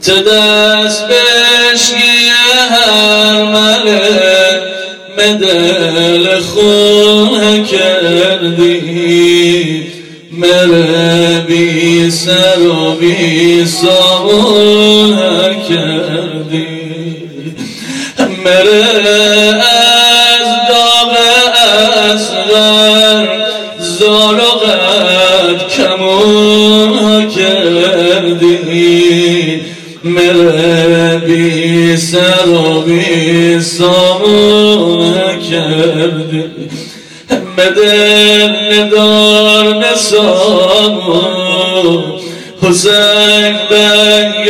تدست بشگی هر ملک مدل خون کردی مره بی سر و بی سامون کردی مره از داغ اصغر زارقت کمون کردی مره بی سر و بی سامون کردی مدل ندار نسامون حسین بنگ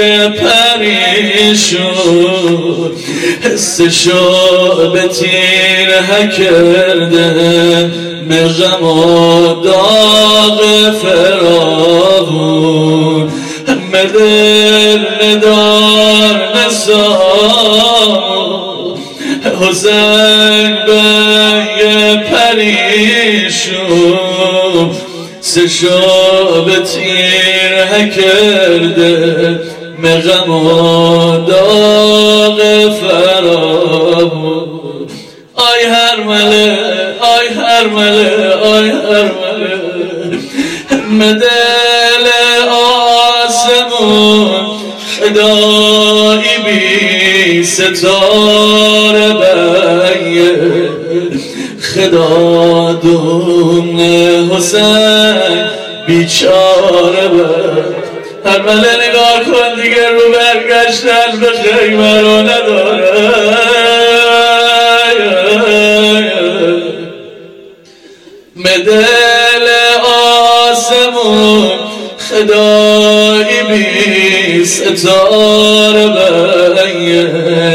پریشون حسشو به تیره کرده مغم و داغ فراغون مدل ندار نسامون حسین بنگ پریشون سشو به تیره کرده مغم و داغ فرامون آی هرمله آی هرمله آی هرمله مدل آسمون خدایی بی ستاره بگه خدا دون حسین بیچاره بگه هرمله نگاه کن دیگه رو برگشتن به خیمه رو نداره مدل آسمون خدایی بی ستاره بگه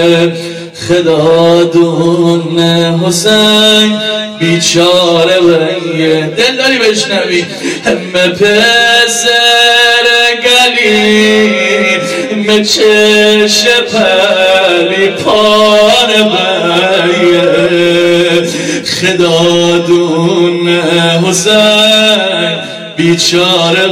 خدا دون حسین بیچاره بگه دل داری بشنوی همه پسر گلی همه چش پلی پاره بگه خدا دون حسین بیچاره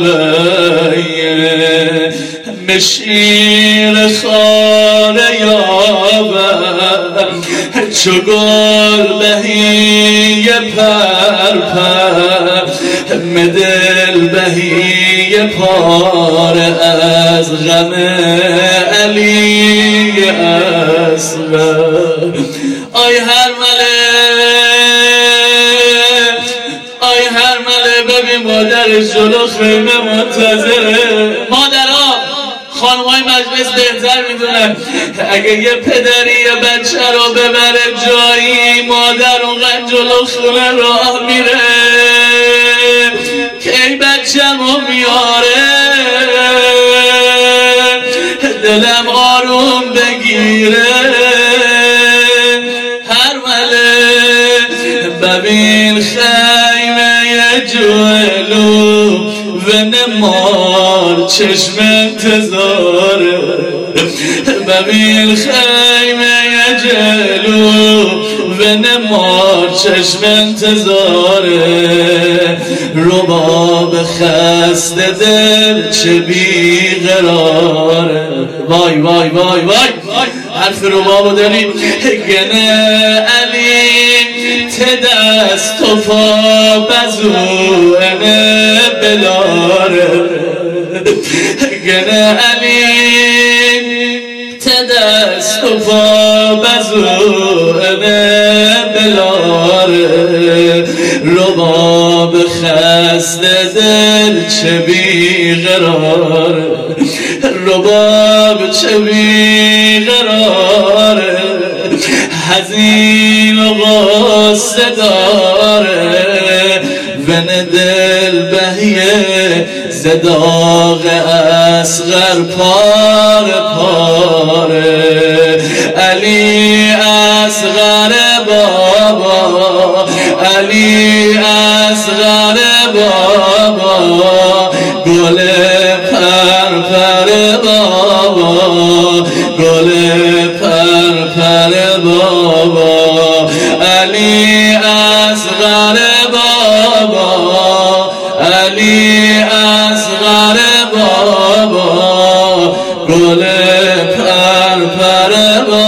بگه مشیر خانه یابم چو گل بهی پر پر مدل بهی پاره از غم علی اصغر آی هرمله آی هرمله ببین مادرش جلو خیمه منتظره مادرها خانمای مجلس بهتر میدونن اگه یه پدری یه بچه رو ببره جایی مادر اونقدر جلو خونه راه میره که ای بچه‌مو میاره دلم آروم بگیره هرمله ببین خیمه جلو و نمار چشم انتظاره ببین خیمه جلو و نمار چشم انتظاره رباب خسته دل چه بیقراره وای وای وای وای حرف ربابو داریم گنه علی تدست و پا بزوئنه بلاره گنه علی تدست و پا بزوئنه بلاره رباب خسته دل چه بیقراره رباب چه بیقراره حزین و غصه داره ون دل بهیه زداغ اصغر پاره پاره علی اصغر بابا علی اصغر بابا گل پرپر بابا گل پرپر بابا علی اصغر بابا علی اصغر بابا گل نباشه